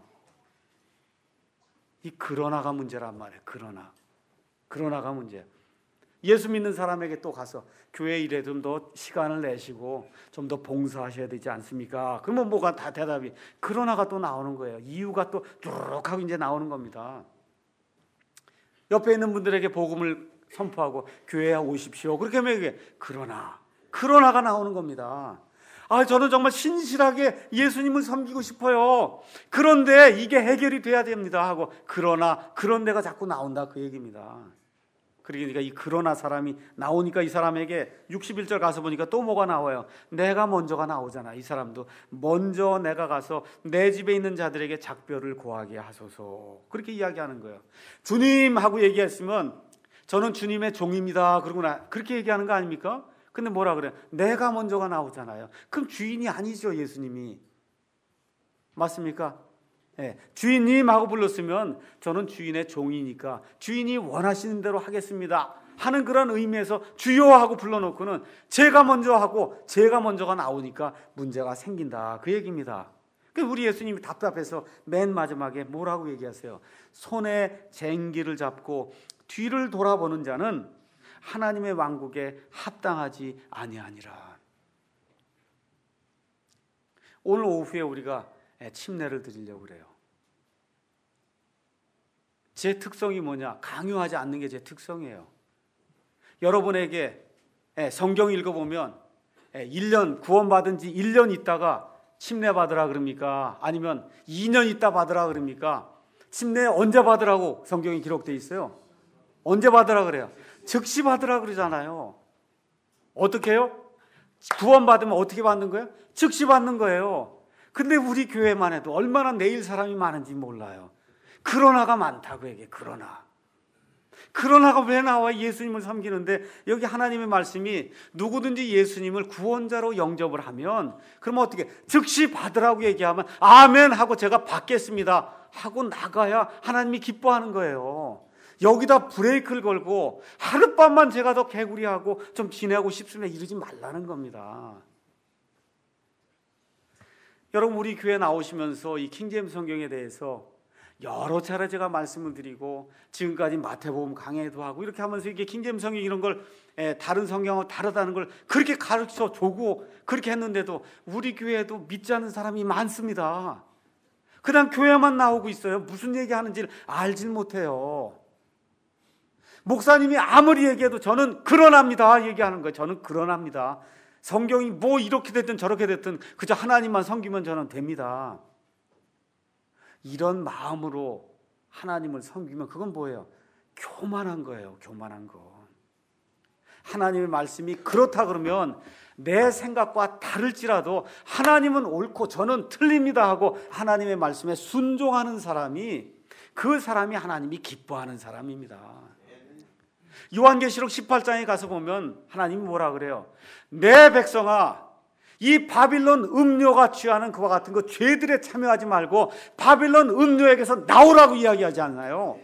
이 그러나가 문제란 말이에요. 그러나가 문제예요. 예수 믿는 사람에게 또 가서 교회 일에 좀 더 시간을 내시고 좀 더 봉사하셔야 되지 않습니까? 그러면 뭐가 다 대답이 그러나가 또 나오는 거예요. 이유가 또 뚜룩 하고 이제 나오는 겁니다. 옆에 있는 분들에게 복음을 선포하고 교회에 오십시오. 그렇게 하면 이게 그러나가 나오는 겁니다. 저는 정말 신실하게 예수님을 섬기고 싶어요. 그런데 이게 해결이 돼야 됩니다 하고 그런데가 자꾸 나온다 그 얘기입니다. 그러니까 이 그러나 사람이 나오니까 이 사람에게 61절 가서 보니까 또 뭐가 나와요? 내가 먼저가 나오잖아. 이 사람도 먼저 내가 가서 내 집에 있는 자들에게 작별을 고하게 하소서. 그렇게 이야기하는 거예요. 주님 하고 얘기했으면 저는 주님의 종입니다. 그렇게 얘기하는 거 아닙니까? 근데 뭐라 그래요? 내가 먼저가 나오잖아요. 그럼 주인이 아니죠, 예수님이. 맞습니까? 주인님 하고 불렀으면 저는 주인의 종이니까 주인이 원하시는 대로 하겠습니다 하는 그런 의미에서 주여 하고 불러놓고는 제가 먼저 하고 제가 먼저가 나오니까 문제가 생긴다 그 얘기입니다. 우리 예수님이 답답해서 맨 마지막에 뭐라고 얘기하세요? 손에 쟁기를 잡고 뒤를 돌아보는 자는 하나님의 왕국에 합당하지 아니하니라. 오늘 오후에 우리가 침례를 드리려고 그래요. 제 특성이 뭐냐? 강요하지 않는 게 제 특성이에요. 여러분에게 성경 읽어보면 1년 구원받은 지 1년 있다가 침례 받으라 그럽니까? 아니면 2년 있다 받으라 그럽니까? 침례 언제 받으라고 성경에 기록되어 있어요? 언제 받으라 그래요? 즉시 받으라 그러잖아요. 어떻게 해요? 구원받으면 어떻게 받는 거예요? 즉시 받는 거예요. 근데 우리 교회만 해도 얼마나 내일 사람이 많은지 몰라요. 그러나가 많다고 얘기해. 그러나가 왜 나와? 예수님을 섬기는데 여기 하나님의 말씀이 누구든지 예수님을 구원자로 영접을 하면 그러면 어떻게? 즉시 받으라고 얘기하면 아멘 하고 제가 받겠습니다 하고 나가야 하나님이 기뻐하는 거예요. 여기다 브레이크를 걸고 하룻밤만 제가 더 개구리하고 좀 지내고 싶으면 이러지 말라는 겁니다. 여러분, 우리 교회 나오시면서 이 킹제임스 성경에 대해서 여러 차례 제가 말씀을 드리고 지금까지 마태복음 강해도 하고 이렇게 하면서 이게 킹제임스 성경 이런 걸 다른 성경하고 다르다는 걸 그렇게 가르쳐 주고 그렇게 했는데도 우리 교회에도 믿지 않는 사람이 많습니다. 그냥 교회만 나오고 있어요. 무슨 얘기하는지를 알질 못해요. 목사님이 아무리 얘기해도 저는 그러납니다 얘기하는 거예요. 저는 그러납니다. 성경이 뭐 이렇게 됐든 저렇게 됐든 그저 하나님만 섬기면 저는 됩니다. 이런 마음으로 하나님을 섬기면 그건 뭐예요? 교만한 거예요. 교만한 거. 하나님의 말씀이 그렇다 그러면 내 생각과 다를지라도 하나님은 옳고 저는 틀립니다 하고 하나님의 말씀에 순종하는 사람이 그 사람이 하나님이 기뻐하는 사람입니다. 요한계시록 18장에 가서 보면 하나님이 뭐라 그래요? 내 백성아, 이 바빌론 음료가 취하는 그와 같은 그 죄들에 참여하지 말고 바빌론 음료에게서 나오라고 이야기하지 않나요?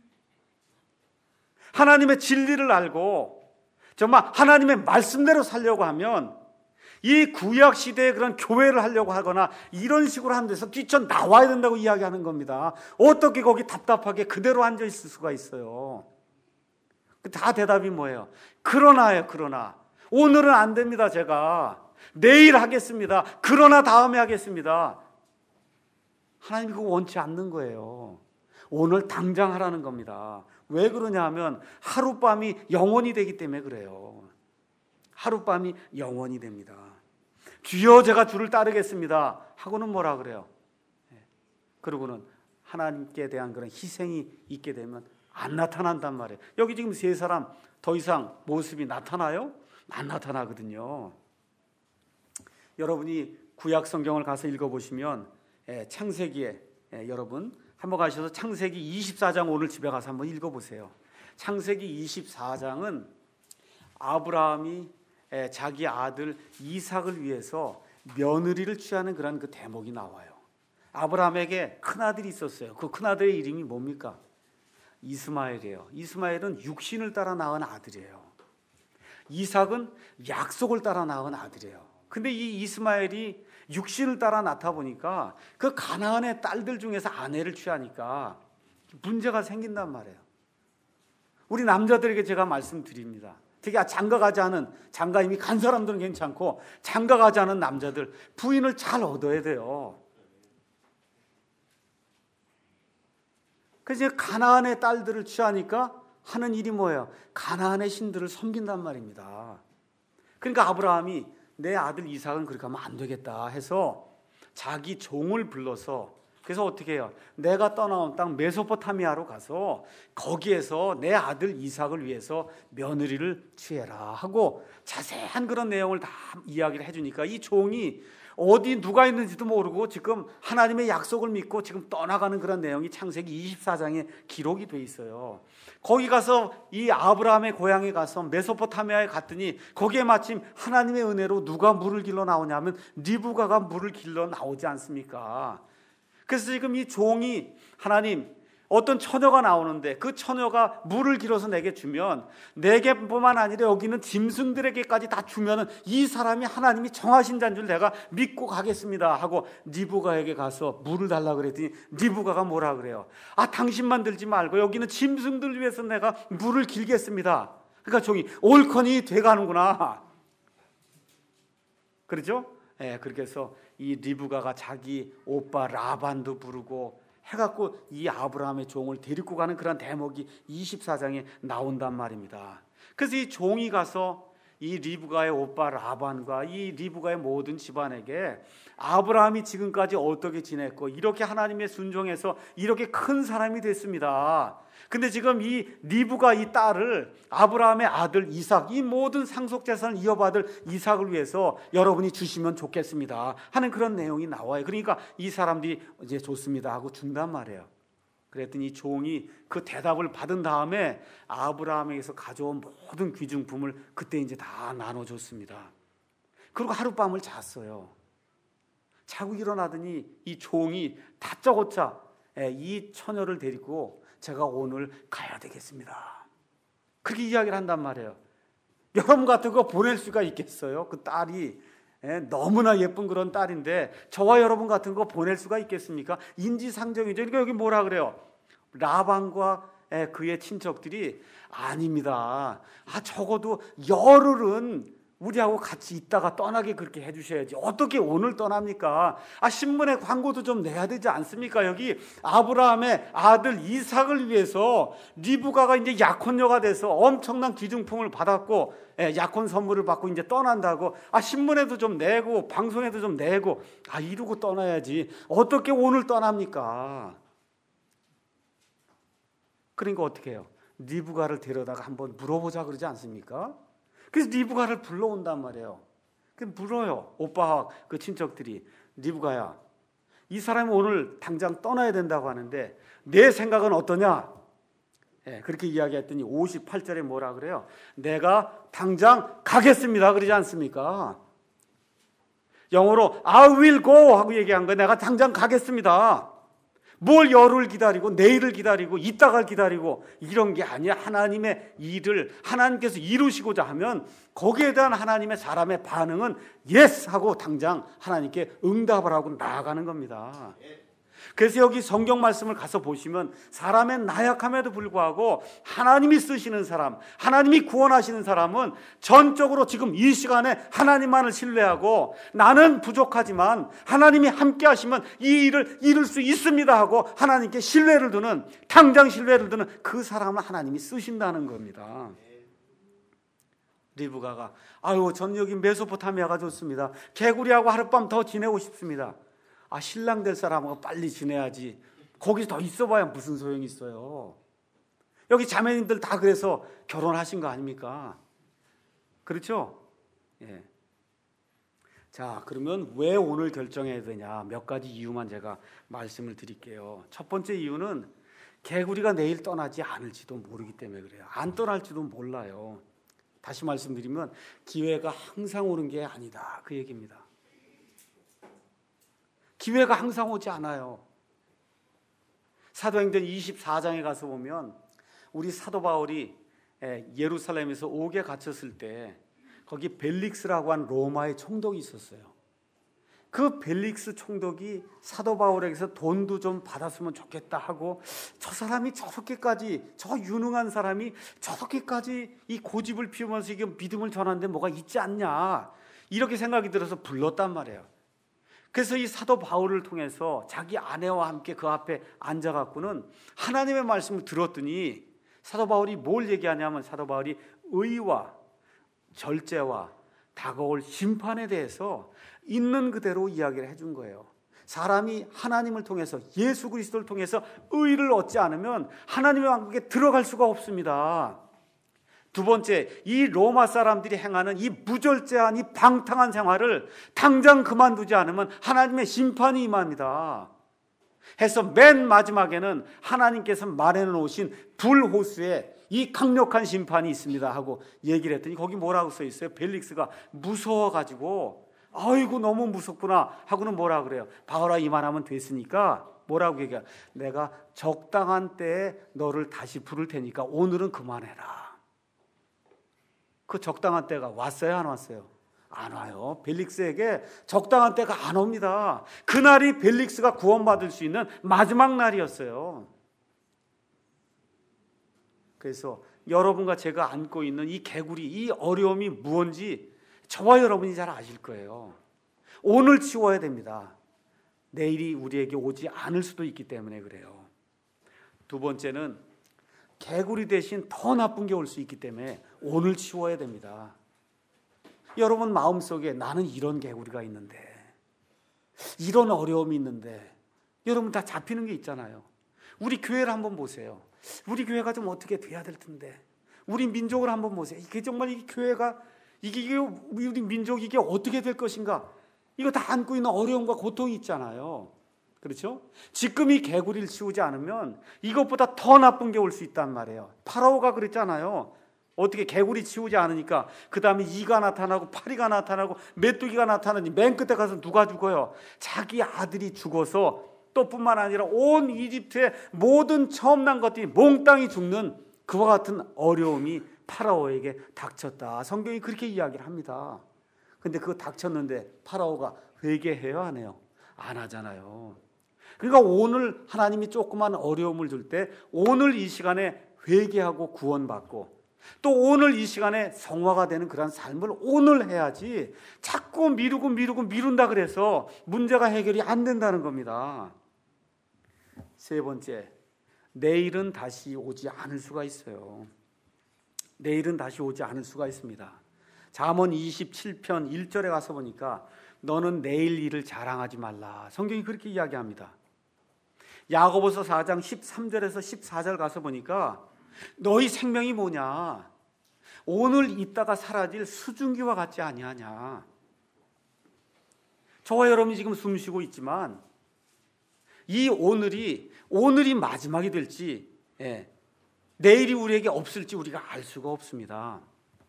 하나님의 진리를 알고 정말 하나님의 말씀대로 살려고 하면 이 구약 시대의 그런 교회를 하려고 하거나 이런 식으로 하는 데서 뛰쳐나와야 된다고 이야기하는 겁니다. 어떻게 거기 답답하게 그대로 앉아 있을 수가 있어요? 다 대답이 뭐예요? 그러나요. 그러나 오늘은 안 됩니다. 제가 내일 하겠습니다. 그러나 다음에 하겠습니다. 하나님이 그거 원치 않는 거예요. 오늘 당장 하라는 겁니다. 왜 그러냐 하면 하룻밤이 영원이 되기 때문에 그래요. 하룻밤이 영원이 됩니다. 주여 제가 주를 따르겠습니다 하고는 뭐라 그래요? 그러고는 하나님께 대한 그런 희생이 있게 되면 안 나타난단 말이에요. 여기 지금 세 사람 더 이상 모습이 나타나요? 안 나타나거든요. 여러분이 구약 성경을 가서 읽어보시면 창세기에 여러분 한번 가셔서 창세기 24장 오늘 집에 가서 한번 읽어보세요. 창세기 24장은 아브라함이 자기 아들 이삭을 위해서 며느리를 취하는 그런 그 대목이 나와요. 아브라함에게 큰아들이 있었어요. 그 큰아들의 이름이 뭡니까? 이스마엘이에요. 이스마엘은 육신을 따라 낳은 아들이에요. 이삭은 약속을 따라 낳은 아들이에요. 근데 이 이스마엘이 육신을 따라 낳다 보니까 그 가나안의 딸들 중에서 아내를 취하니까 문제가 생긴단 말이에요. 우리 남자들에게 제가 말씀드립니다. 특히 장가가지 않은, 장가 이미 간 사람들은 괜찮고 장가가지 않은 남자들 부인을 잘 얻어야 돼요. 그래서 가나안의 딸들을 취하니까 하는 일이 뭐예요? 가나안의 신들을 섬긴단 말입니다. 그러니까 아브라함이 내 아들 이삭은 그렇게 하면 안 되겠다 해서 자기 종을 불러서 그래서 어떻게 해요? 내가 떠나온 땅 메소포타미아로 가서 거기에서 내 아들 이삭을 위해서 며느리를 취해라 하고 자세한 그런 내용을 다 이야기를 해주니까 이 종이 어디 누가 있는지도 모르고 지금 하나님의 약속을 믿고 지금 떠나가는 그런 내용이 창세기 24장에 기록이 돼 있어요. 거기 가서 이 아브라함의 고향에 가서 메소포타미아에 갔더니 거기에 마침 하나님의 은혜로 누가 물을 길러 나오냐면 리브가가 물을 길러 나오지 않습니까? 그래서 지금 이 종이 하나님 어떤 처녀가 나오는데 그 처녀가 물을 길어서 내게 주면 내게뿐만 아니라 여기 있는 짐승들에게까지 다 주면은 이 사람이 하나님이 정하신 자인 줄 내가 믿고 가겠습니다 하고 리브가에게 가서 물을 달라 그랬더니 리브가가 뭐라 그래요? 당신만 들지 말고 여기는 짐승들 위해서 내가 물을 길겠습니다. 그러니까 종이 옳거니 돼가는구나. 그렇죠? 그렇게 해서 이 리브가가 자기 오빠 라반도 부르고 해갖고 이 아브라함의 종을 데리고 가는 그런 대목이 24장에 나온단 말입니다. 그래서 이 종이 가서 이 리브가의 오빠 라반과 이 리브가의 모든 집안에게 아브라함이 지금까지 어떻게 지냈고 이렇게 하나님의 순종해서 이렇게 큰 사람이 됐습니다. 근데 지금 이 리브가 이 딸을 아브라함의 아들 이삭, 이 모든 상속재산을 이어받을 이삭을 위해서 여러분이 주시면 좋겠습니다 하는 그런 내용이 나와요. 그러니까 이 사람들이 이제 좋습니다 하고 준단 말이에요. 그랬더니 종이 그 대답을 받은 다음에 아브라함에게서 가져온 모든 귀중품을 그때 이제 다 나눠줬습니다. 그리고 하룻밤을 잤어요. 자고 일어나더니 이 종이 다짜고짜 이 처녀를 데리고 제가 오늘 가야 되겠습니다. 그렇게 이야기를 한단 말이에요. 여러분 같은 거 보낼 수가 있겠어요? 그 딸이 너무나 예쁜 그런 딸인데 저와 여러분 같은 거 보낼 수가 있겠습니까? 인지상정이죠. 그러니까 여기 뭐라 그래요? 라반과 그의 친척들이 아닙니다. 적어도 열흘은 우리하고 같이 있다가 떠나게 그렇게 해주셔야지. 어떻게 오늘 떠납니까? 신문에 광고도 좀 내야 되지 않습니까? 여기 아브라함의 아들 이삭을 위해서 리브가가 이제 약혼녀가 돼서 엄청난 귀중품을 받았고 약혼 선물을 받고 이제 떠난다고 신문에도 좀 내고 방송에도 좀 내고 이러고 떠나야지. 어떻게 오늘 떠납니까? 그러니까 어떻게 해요? 리브가를 데려다가 한번 물어보자 그러지 않습니까? 그래서 리브가를 불러온단 말이에요. 물어요. 오빠 그 친척들이 리브가야, 이 사람이 오늘 당장 떠나야 된다고 하는데 내 생각은 어떠냐? 그렇게 이야기했더니 58절에 뭐라 그래요? 내가 당장 가겠습니다 그러지 않습니까? 영어로 I will go 하고 얘기한 거예요. 내가 당장 가겠습니다. 뭘 열흘 기다리고 내일을 기다리고 이따가 기다리고 이런 게 아니야. 하나님의 일을 하나님께서 이루시고자 하면 거기에 대한 하나님의 사람의 반응은 yes 하고 당장 하나님께 응답을 하고 나아가는 겁니다. 그래서 여기 성경 말씀을 가서 보시면 사람의 나약함에도 불구하고 하나님이 쓰시는 사람, 하나님이 구원하시는 사람은 전적으로 지금 이 시간에 하나님만을 신뢰하고 나는 부족하지만 하나님이 함께 하시면 이 일을 이룰 수 있습니다 하고 하나님께 신뢰를 두는, 당장 신뢰를 두는 그 사람을 하나님이 쓰신다는 겁니다. 리브가가 전 여기 메소포타미아가 좋습니다. 개구리하고 하룻밤 더 지내고 싶습니다. 신랑 될 사람하고 빨리 지내야지. 거기서 더 있어봐야 무슨 소용이 있어요. 여기 자매님들 다 그래서 결혼하신 거 아닙니까? 그렇죠? 자, 그러면 왜 오늘 결정해야 되냐? 몇 가지 이유만 제가 말씀을 드릴게요. 첫 번째 이유는 개구리가 내일 떠나지 않을지도 모르기 때문에 그래요. 안 떠날지도 몰라요. 다시 말씀드리면 기회가 항상 오는 게 아니다 그 얘기입니다. 기회가 항상 오지 않아요. 사도행전 24장에 가서 보면 우리 사도 바울이 예루살렘에서 옥에 갇혔을 때 거기 벨릭스라고 한 로마의 총독이 있었어요. 그 벨릭스 총독이 사도 바울에게서 돈도 좀 받았으면 좋겠다 하고 저 사람이 저렇게까지, 저 유능한 사람이 저렇게까지 이 고집을 피우면서 이게 믿음을 전하는데 뭐가 있지 않냐 이렇게 생각이 들어서 불렀단 말이에요. 그래서 이 사도 바울을 통해서 자기 아내와 함께 그 앞에 앉아갖고는 하나님의 말씀을 들었더니 사도 바울이 뭘 얘기하냐면 사도 바울이 의와 절제와 다가올 심판에 대해서 있는 그대로 이야기를 해준 거예요. 사람이 하나님을 통해서 예수 그리스도를 통해서 의를 얻지 않으면 하나님의 왕국에 들어갈 수가 없습니다. 두 번째, 이 로마 사람들이 행하는 이 무절제한 이 방탕한 생활을 당장 그만두지 않으면 하나님의 심판이 임합니다. 해서 맨 마지막에는 하나님께서 마련해 놓으신 불호수에 이 강력한 심판이 있습니다 하고 얘기를 했더니 거기 뭐라고 써 있어요? 벨릭스가 무서워가지고 아이고 너무 무섭구나 하고는 뭐라 그래요? 바울아 이만하면 됐으니까 뭐라고 얘기해? 내가 적당한 때에 너를 다시 부를 테니까 오늘은 그만해라. 그 적당한 때가 왔어요, 안 왔어요? 안 와요. 벨릭스에게 적당한 때가 안 옵니다. 그날이 벨릭스가 구원받을 수 있는 마지막 날이었어요. 그래서 여러분과 제가 안고 있는 이 개구리, 이 어려움이 무엇인지 저와 여러분이 잘 아실 거예요. 오늘 치워야 됩니다. 내일이 우리에게 오지 않을 수도 있기 때문에 그래요. 두 번째는 개구리 대신 더 나쁜 게 올 수 있기 때문에 오늘 치워야 됩니다. 여러분 마음속에 나는 이런 개구리가 있는데, 이런 어려움이 있는데, 여러분 다 잡히는 게 있잖아요. 우리 교회를 한번 보세요. 우리 교회가 좀 어떻게 돼야 될 텐데, 우리 민족을 한번 보세요. 이게 정말 이 교회가 이게 우리 민족이 이게 어떻게 될 것인가? 이거 다 안고 있는 어려움과 고통이 있잖아요. 그렇죠? 지금 이 개구리를 치우지 않으면 이것보다 더 나쁜 게 올 수 있단 말이에요. 파라오가 그랬잖아요. 어떻게 개구리 치우지 않으니까 그 다음에 이가 나타나고 파리가 나타나고 메뚜기가 나타나니 맨 끝에 가서 누가 죽어요? 자기 아들이 죽어서 또 뿐만 아니라 온 이집트의 모든 처음 난 것들이 몽땅이 죽는 그와 같은 어려움이 파라오에게 닥쳤다. 성경이 그렇게 이야기를 합니다. 근데 그거 닥쳤는데 파라오가 회개해요, 안 해요? 안 하잖아요. 그러니까 오늘 하나님이 조그만 어려움을 줄 때 오늘 이 시간에 회개하고 구원받고 또 오늘 이 시간에 성화가 되는 그런 삶을 오늘 해야지 자꾸 미룬다 그래서 문제가 해결이 안 된다는 겁니다. 세 번째, 내일은 다시 오지 않을 수가 있어요. 내일은 다시 오지 않을 수가 있습니다. 잠언 27편 1절에 가서 보니까 너는 내일 일을 자랑하지 말라. 성경이 그렇게 이야기합니다. 야고보서 4장 13절에서 14절 가서 보니까 너희 생명이 뭐냐? 오늘 있다가 사라질 수증기와 같지 아니하냐? 저와 여러분이 지금 숨 쉬고 있지만 이 오늘이 마지막이 될지 내일이 우리에게 없을지 우리가 알 수가 없습니다.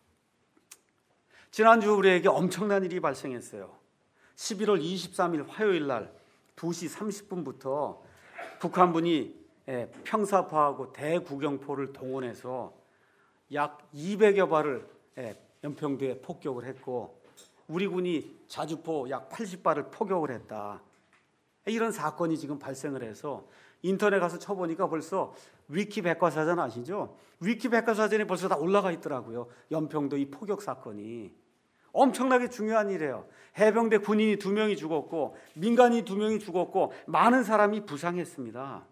지난주 우리에게 엄청난 일이 발생했어요. 11월 23일 화요일 날 2시 30분부터 북한군이 평사포하고 대구경포를 동원해서 약 200여 발을 연평도에 폭격을 했고 우리 군이 자주포 약 80발을 포격을 했다. 이런 사건이 지금 발생을 해서 인터넷 가서 쳐보니까 벌써 위키 백과사전 아시죠? 위키 백과사전에 벌써 다 올라가 있더라고요. 연평도 이 포격 사건이 엄청나게 중요한 일이에요. 해병대 군인이 2명이 죽었고 민간인 2명이 죽었고 많은 사람이 부상했습니다.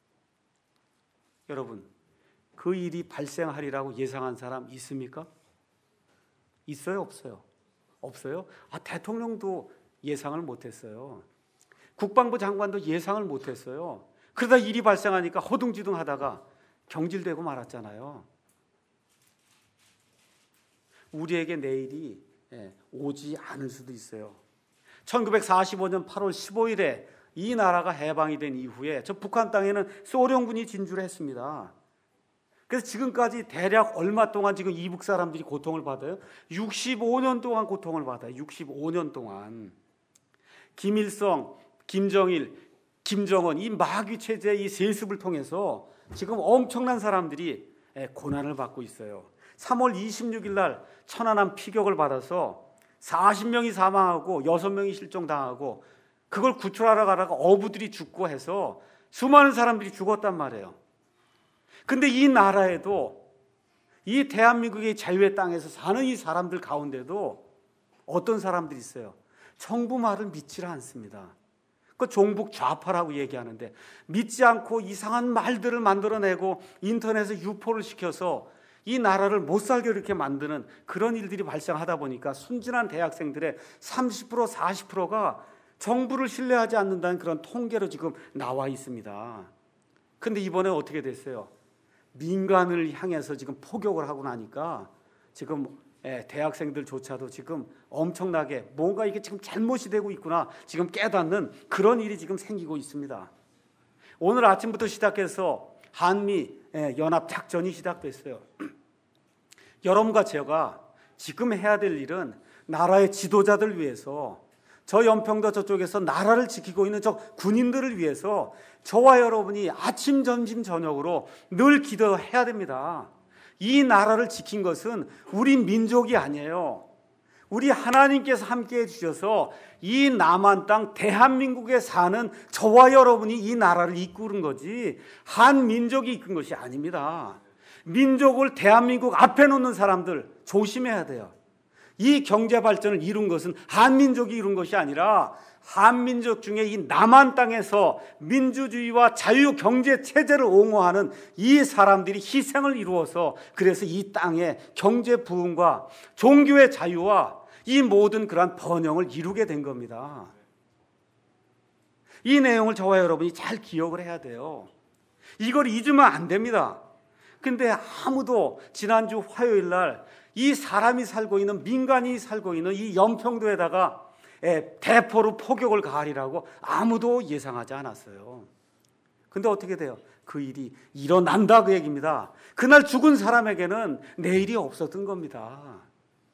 여러분, 그 일이 발생하리라고 예상한 사람 있습니까? 있어요, 없어요? 없어요? 대통령도 예상을 못했어요. 국방부 장관도 예상을 못했어요. 그러다 일이 발생하니까 허둥지둥하다가 경질되고 말았잖아요. 우리에게 내일이 오지 않을 수도 있어요. 1945년 8월 15일에 이 나라가 해방이 된 이후에 저 북한 땅에는 소련군이 진주를 했습니다. 그래서 지금까지 대략 얼마 동안 지금 이북 사람들이 고통을 받아요? 65년 동안 고통을 받아요. 65년 동안. 김일성, 김정일, 김정은 이 마귀 체제의 이 세습을 통해서 지금 엄청난 사람들이 고난을 받고 있어요. 3월 26일 날 천안함 피격을 받아서 40명이 사망하고 6명이 실종당하고 그걸 구출하러 가다가 어부들이 죽고 해서 수많은 사람들이 죽었단 말이에요. 근데 이 나라에도 이 대한민국의 자유의 땅에서 사는 이 사람들 가운데도 어떤 사람들이 있어요. 정부 말을 믿지 않습니다. 그 종북 좌파라고 얘기하는데 믿지 않고 이상한 말들을 만들어내고 인터넷에 유포를 시켜서 이 나라를 못 살게 이렇게 만드는 그런 일들이 발생하다 보니까 순진한 대학생들의 30% 40%가 정부를 신뢰하지 않는다는 그런 통계로 지금 나와 있습니다. 그런데 이번에 어떻게 됐어요? 민간을 향해서 지금 포격을 하고 나니까 지금 대학생들조차도 지금 엄청나게 뭔가 이게 지금 잘못이 되고 있구나 지금 깨닫는 그런 일이 지금 생기고 있습니다. 오늘 아침부터 시작해서 한미 연합 작전이 시작됐어요. 여러분과 제가 지금 해야 될 일은 나라의 지도자들 위해서 저 연평도 저쪽에서 나라를 지키고 있는 저 군인들을 위해서 저와 여러분이 아침, 점심, 저녁으로 늘 기도해야 됩니다. 이 나라를 지킨 것은 우리 민족이 아니에요. 우리 하나님께서 함께해 주셔서 이 남한 땅 대한민국에 사는 저와 여러분이 이 나라를 이끄는 거지 한민족이 이끈 것이 아닙니다. 민족을 대한민국 앞에 놓는 사람들 조심해야 돼요. 이 경제 발전을 이룬 것은 한민족이 이룬 것이 아니라 한민족 중에 이 남한 땅에서 민주주의와 자유 경제 체제를 옹호하는 이 사람들이 희생을 이루어서 그래서 이 땅의 경제 부흥과 종교의 자유와 이 모든 그러한 번영을 이루게 된 겁니다. 이 내용을 저와 여러분이 잘 기억을 해야 돼요. 이걸 잊으면 안 됩니다. 근데 아무도 지난주 화요일 날 이 사람이 살고 있는 민간이 살고 있는 이 연평도에다가 대포로 포격을 가하리라고 아무도 예상하지 않았어요. 근데 어떻게 돼요? 그 일이 일어난다 그 얘기입니다. 그날 죽은 사람에게는 내일이 없었던 겁니다.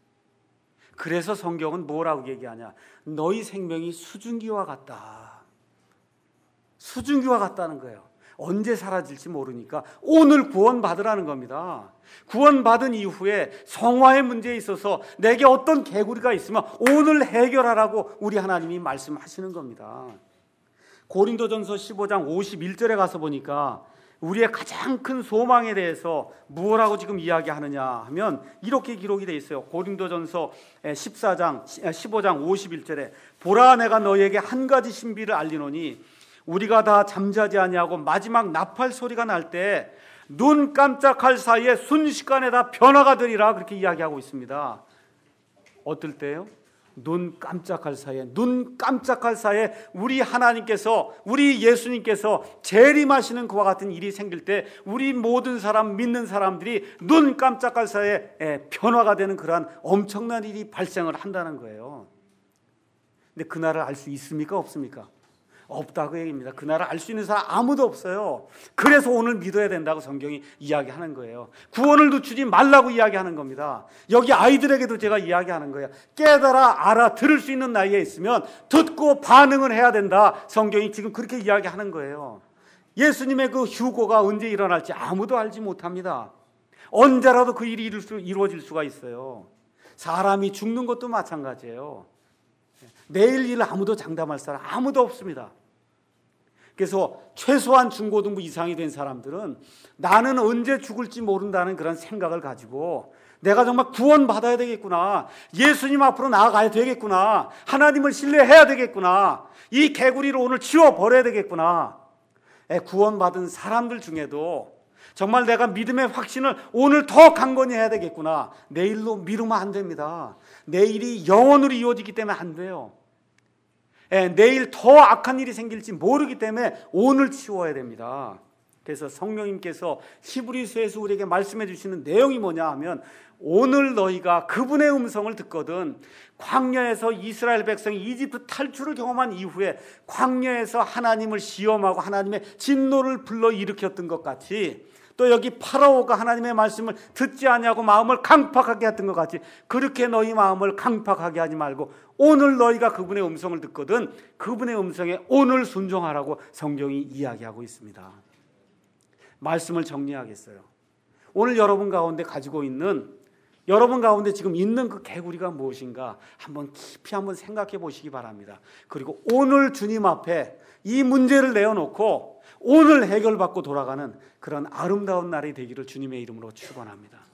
그래서 성경은 뭐라고 얘기하냐? 너희 생명이 수증기와 같다. 수증기와 같다는 거예요. 언제 사라질지 모르니까 오늘 구원받으라는 겁니다. 구원받은 이후에 성화의 문제에 있어서 내게 어떤 개구리가 있으면 오늘 해결하라고 우리 하나님이 말씀하시는 겁니다. 고린도전서 15장 51절에 가서 보니까 우리의 가장 큰 소망에 대해서 무엇라고 지금 이야기하느냐 하면 이렇게 기록이 되어 있어요. 고린도전서 15장 51절에 보라 내가 너희에게 한 가지 신비를 알리노니 우리가 다 잠자지 아니하고 마지막 나팔 소리가 날 때 눈 깜짝할 사이에 순식간에 다 변화가 되리라 그렇게 이야기하고 있습니다. 어떨 때요? 눈 깜짝할 사이에 우리 하나님께서 우리 예수님께서 재림하시는 그와 같은 일이 생길 때 우리 모든 사람 믿는 사람들이 눈 깜짝할 사이에 변화가 되는 그러한 엄청난 일이 발생을 한다는 거예요. 근데 그날을 알 수 있습니까? 없습니까? 없다고 얘기입니다. 그날을 알 수 있는 사람 아무도 없어요. 그래서 오늘 믿어야 된다고 성경이 이야기하는 거예요. 구원을 늦추지 말라고 이야기하는 겁니다. 여기 아이들에게도 제가 이야기하는 거예요. 깨달아 알아 들을 수 있는 나이에 있으면 듣고 반응을 해야 된다. 성경이 지금 그렇게 이야기하는 거예요. 예수님의 그 휴거가 언제 일어날지 아무도 알지 못합니다. 언제라도 그 일이 이루어질 수가 있어요. 사람이 죽는 것도 마찬가지예요. 내일 일 아무도 장담할 사람 아무도 없습니다. 그래서 최소한 중고등부 이상이 된 사람들은 나는 언제 죽을지 모른다는 그런 생각을 가지고 내가 정말 구원받아야 되겠구나, 예수님 앞으로 나아가야 되겠구나, 하나님을 신뢰해야 되겠구나, 이 개구리를 오늘 치워버려야 되겠구나. 구원받은 사람들 중에도 정말 내가 믿음의 확신을 오늘 더 강건히 해야 되겠구나, 내일로 미루면 안 됩니다. 내일이 영원으로 이어지기 때문에 안 돼요. 내일 더 악한 일이 생길지 모르기 때문에 오늘 치워야 됩니다. 그래서 성령님께서 히브리서에서 우리에게 말씀해 주시는 내용이 뭐냐 하면 오늘 너희가 그분의 음성을 듣거든 광야에서 이스라엘 백성이 이집트 탈출을 경험한 이후에 광야에서 하나님을 시험하고 하나님의 진노를 불러일으켰던 것 같이 또 여기 파라오가 하나님의 말씀을 듣지 아니하고 마음을 강팍하게 했던 것 같이 그렇게 너희 마음을 강팍하게 하지 말고 오늘 너희가 그분의 음성을 듣거든 그분의 음성에 오늘 순종하라고 성경이 이야기하고 있습니다. 말씀을 정리하겠어요. 오늘 여러분 가운데 가지고 있는 여러분 가운데 지금 있는 그 개구리가 무엇인가 한번 깊이 한번 생각해 보시기 바랍니다. 그리고 오늘 주님 앞에 이 문제를 내어놓고 오늘 해결받고 돌아가는 그런 아름다운 날이 되기를 주님의 이름으로 축원합니다.